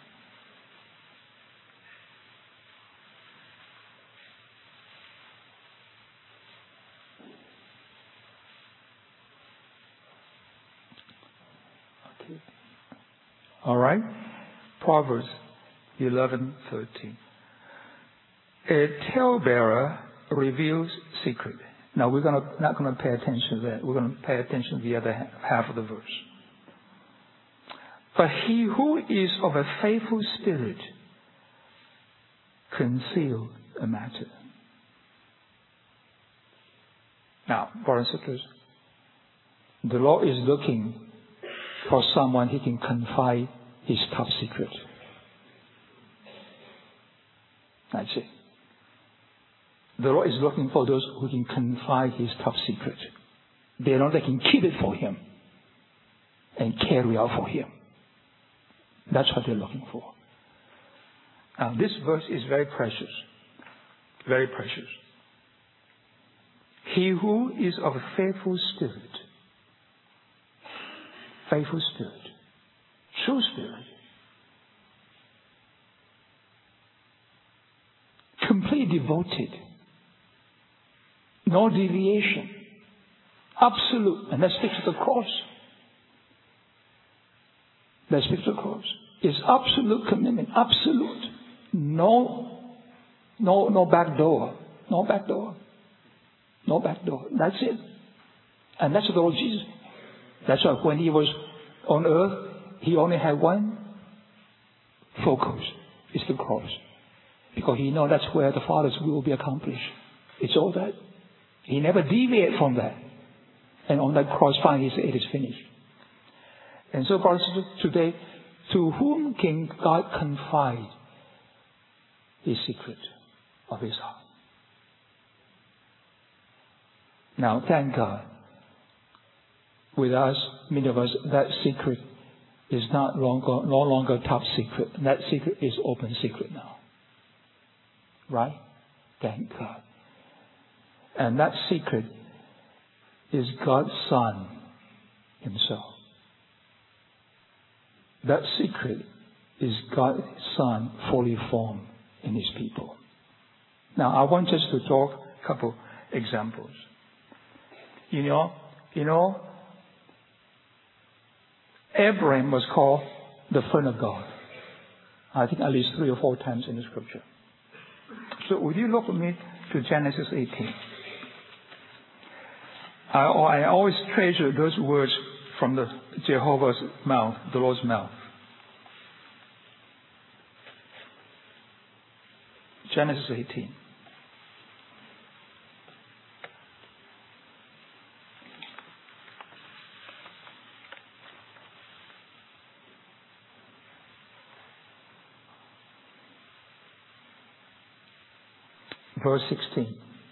Okay. All right. Proverbs eleven thirteen. A talebearer reveals secret. Now we're gonna, not going to pay attention to that. We're going to pay attention to the other half of the verse. But he who is of a faithful spirit conceal a matter. Now, brothers and sisters, the Lord is looking for someone he can confide his top secret. That's it. The Lord is looking for those who can confide his top secret. They know they can keep it for him and carry out for him. That's what they're looking for. Now, this verse is very precious. Very precious. He who is of a faithful spirit, faithful spirit, true spirit, completely devoted, no deviation, absolute, and that speaks to the cross. That speaks to the cross. It's absolute commitment, absolute. No, no, no back door, no back door, no back door. That's it. And that's the Lord Jesus. That's why when he was on earth, he only had one focus. It's the cross. Because he knows that's where the Father's will will be accomplished. It's all that. He never deviated from that. And on that cross, finally, he said, it is finished. And so, brothers, today, to whom can God confide his secret of his heart? Now, thank God, with us, many of us, that secret is not longer, no longer top secret. That secret is open secret now. Right? Thank God. And that secret is God's Son himself. That secret is God's Son fully formed in his people. Now, I want us to talk a couple examples. You know, you know, Abraham was called the friend of God. I think at least three or four times in the scripture. So would you look with me to Genesis eighteen? I, I always treasure those words from the Jehovah's mouth, the Lord's mouth. Genesis eighteen. Verse sixteen.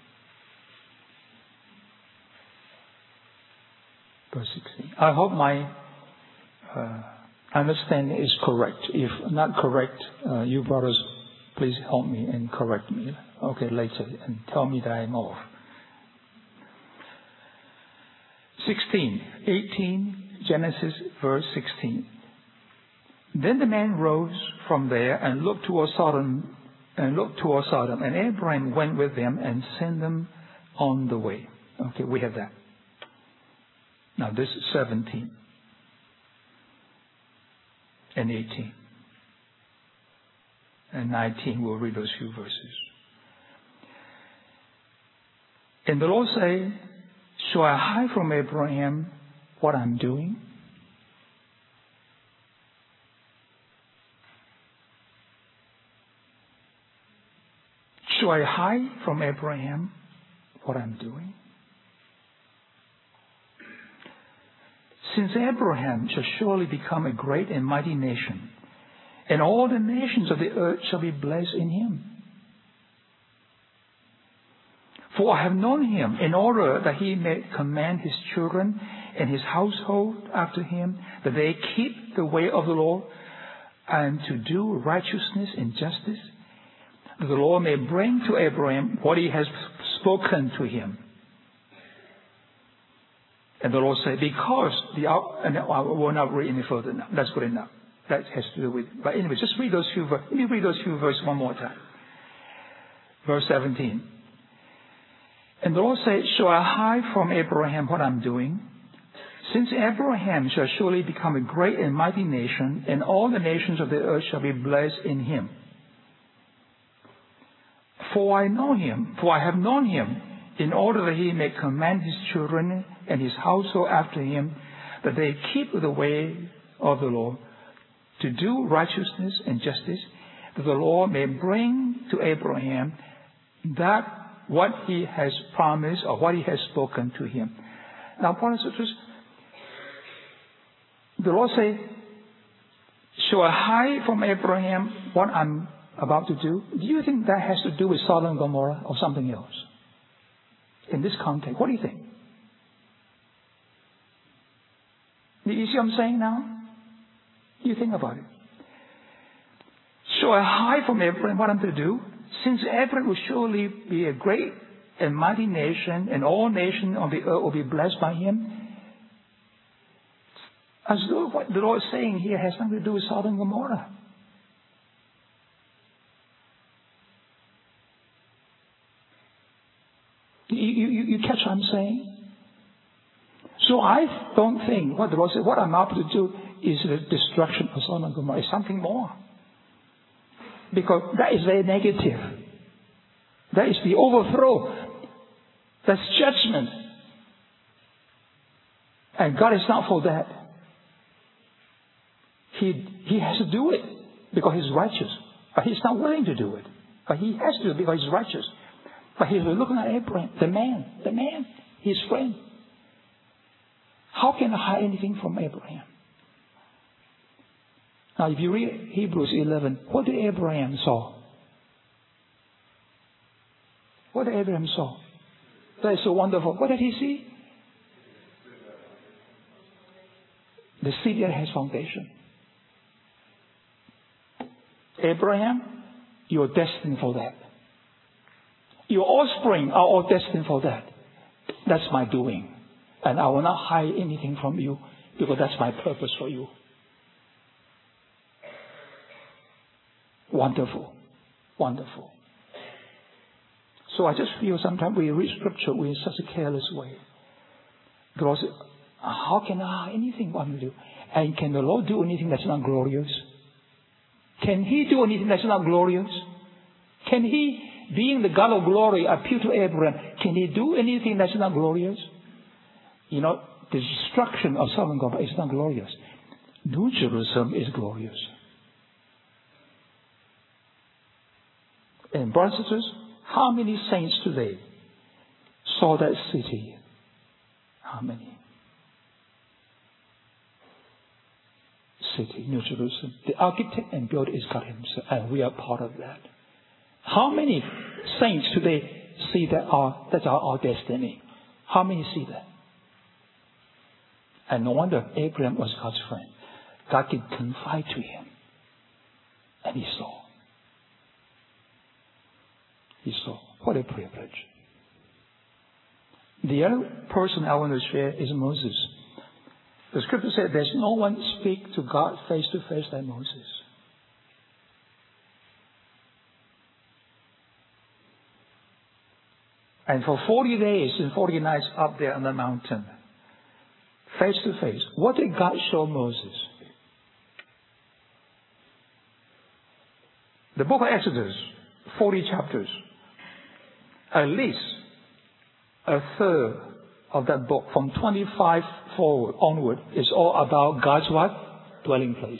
Verse sixteen. I hope my uh, understanding is correct. If not correct, uh, you brothers, please help me and correct me. Okay, later, and tell me that I'm off. sixteen. eighteen, Genesis verse sixteen. Then the man rose from there and looked towards Sodom and looked towards Sodom, and Abraham went with them and sent them on the way. Okay, we have that. Now this is seventeen and eighteen. And nineteen, we'll read those few verses. And the Lord said, shall I hide from Abraham what I'm doing? Shall I hide from Abraham what I'm doing? Since Abraham shall surely become a great and mighty nation, and all the nations of the earth shall be blessed in him. For I have known him in order that he may command his children and his household after him, that they keep the way of the Lord and to do righteousness and justice, that the Lord may bring to Abraham what he has spoken to him. And the Lord said, because the, and I will not read any further now. That's good enough. That has to do with, but anyway, just read those few verses. Let me read those few verses one more time. Verse seventeen. And the Lord said, shall I hide from Abraham what I'm doing? Since Abraham shall surely become a great and mighty nation, and all the nations of the earth shall be blessed in him. For I know him, for I have known him, in order that he may command his children and his household after him, that they keep the way of the Lord, to do righteousness and justice, that the Lord may bring to Abraham that what he has promised or what he has spoken to him. Now, brothers and sisters, the Lord said, shall I hide from Abraham what I'm about to do? Do you think that has to do with Sodom and Gomorrah or something else? In this context, what do you think? You see what I'm saying now? You think about it. Shall I hide from Abraham what I'm to do? Since Abraham will surely be a great and mighty nation, and all nations on the earth will be blessed by him. As though what the Lord is saying here has nothing to do with Sodom and Gomorrah. You, you, you catch what I'm saying? So I don't think what the Lord said, what I'm about to do is the destruction of Sodom and Gomorrah. It's something more. Because that is very negative. That is the overthrow. That's judgment. And God is not for that. He, he has to do it because he's righteous. But he's not willing to do it. But he has to do it because he's righteous. But he's looking at Abraham, the man, the man, his friend. How can I hide anything from Abraham? Now, if you read Hebrews eleven, what did Abraham saw? What did Abraham saw? That is so wonderful. What did he see? The city that has foundation. Abraham, you are destined for that. Your offspring are all destined for that. That's my doing. And I will not hide anything from you because that's my purpose for you. Wonderful. Wonderful. So I just feel sometimes we read scripture in such a careless way. The Lord said, how can I hide anything what I'm do? And can the Lord do anything that's not glorious? Can he do anything that's not glorious? Can he, being the God of glory, appeal to Abraham? Can he do anything that's not glorious? You know, the destruction of Sodom and Gomorrah is not glorious. New Jerusalem is glorious. And brothers and sisters, how many saints today saw that city? How many? City, New Jerusalem. The architect and builder is God himself, and we are part of that. How many saints today see that our, that's our, our destiny? How many see that? And no wonder Abraham was God's friend. God could confide to him. And he saw. He saw. What a privilege. The other person I want to share is Moses. The scripture said there's no one speak to God face to face like Moses. And for forty days and forty nights up there on the mountain, face to face, what did God show Moses? The book of Exodus, forty chapters, at least a third of that book, from twenty-five forward, onward, is all about God's what? Dwelling place.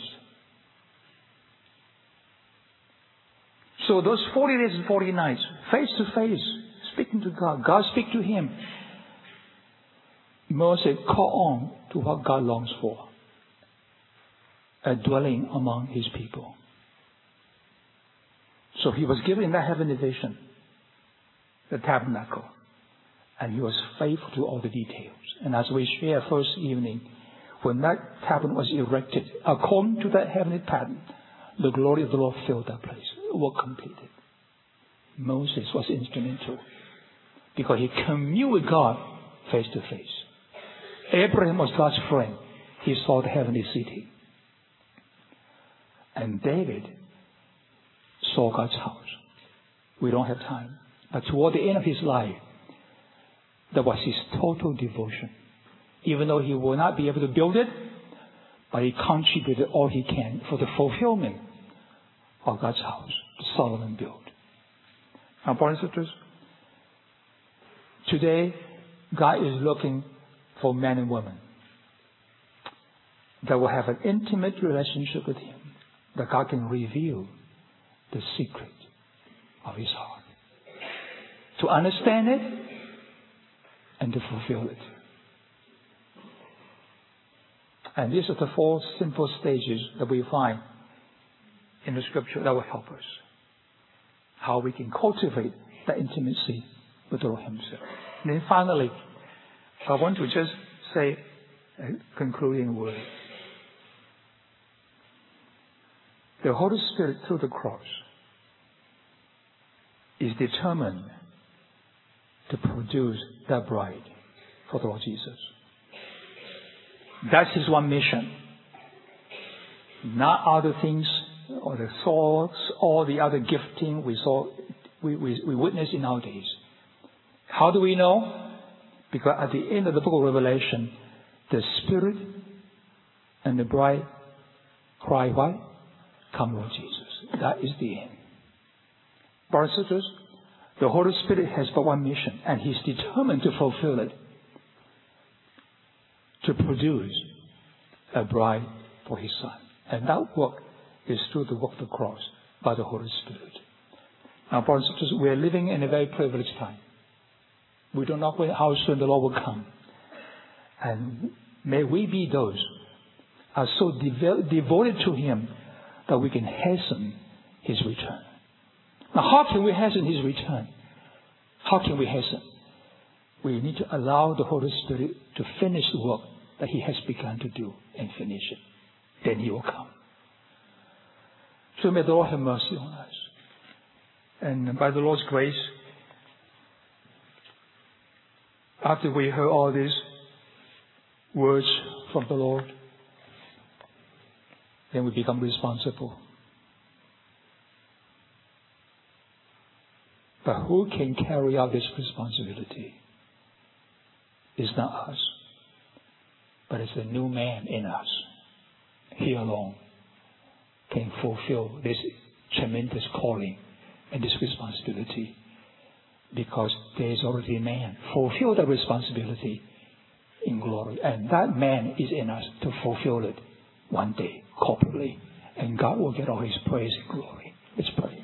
So those forty days and forty nights, face to face, speaking to God, God speak to him. Moses caught on to what God longs for. A dwelling among his people. So he was given that heavenly vision, the tabernacle. And he was faithful to all the details. And as we share first evening, when that tabernacle was erected, according to that heavenly pattern, the glory of the Lord filled that place. It was completed. Moses was instrumental because he communed with God face to face. Abraham was God's friend. He saw the heavenly city. And David saw God's house. We don't have time. But toward the end of his life, that was his total devotion. Even though he will not be able to build it, but he contributed all he can for the fulfillment of God's house that Solomon built. Now, brothers and sisters, today God is looking for men and women that will have an intimate relationship with Him, that God can reveal the secret of His heart, to understand it and to fulfill it. And these are the four simple stages that we find in the Scripture that will help us. How we can cultivate that intimacy with the Lord Himself. And then finally, I want to just say a concluding word. The Holy Spirit through the cross is determined to produce that bride for the Lord Jesus. That's His one mission. Not other things or the thoughts, all the other gifting we saw, we, we, we witness in our days. How do we know? Because at the end of the book of Revelation, the Spirit and the bride cry, what? Come, Lord Jesus. That is the end. Brothers and sisters, the Holy Spirit has but one mission, and He's determined to fulfill it, to produce a bride for His Son. And that work is through the work of the cross by the Holy Spirit. Now, brothers and sisters, we are living in a very privileged time. We don't know how soon the Lord will come. And may we be those who are so dev- devoted to Him that we can hasten His return. Now, how can we hasten His return? How can we hasten? We need to allow the Holy Spirit to finish the work that He has begun to do and finish it. Then He will come. So may the Lord have mercy on us. And by the Lord's grace, after we heard all these words from the Lord, then we become responsible. But who can carry out this responsibility? It's not us, but it's the new man in us. He alone can fulfill this tremendous calling and this responsibility, because there is already a man fulfill the responsibility in glory, and that man is in us to fulfill it one day corporately, and God will get all His praise and glory. Let's pray.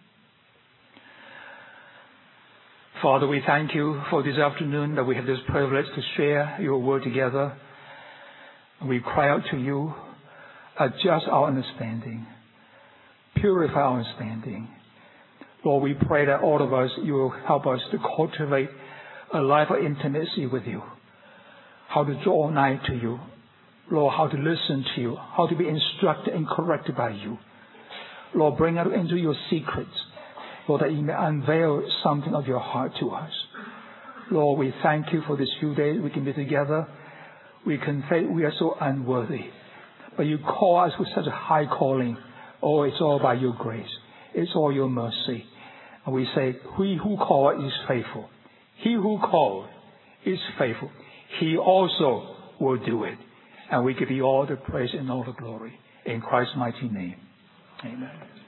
Father, we thank You for this afternoon that we have this privilege to share Your word together. We cry out to You, adjust our understanding, purify our understanding. Lord, we pray that all of us, You will help us to cultivate a life of intimacy with You, how to draw nigh to You, Lord, how to listen to You, how to be instructed and corrected by You. Lord, bring us into Your secrets, Lord, that You may unveil something of Your heart to us. Lord, we thank You for this few days we can be together. We confess we are so unworthy, but You call us with such a high calling. Oh, it's all by Your grace. It's all Your mercy. And we say, He who called is faithful. He who called is faithful. He also will do it. And we give You all the praise and all the glory. In Christ's mighty name. Amen.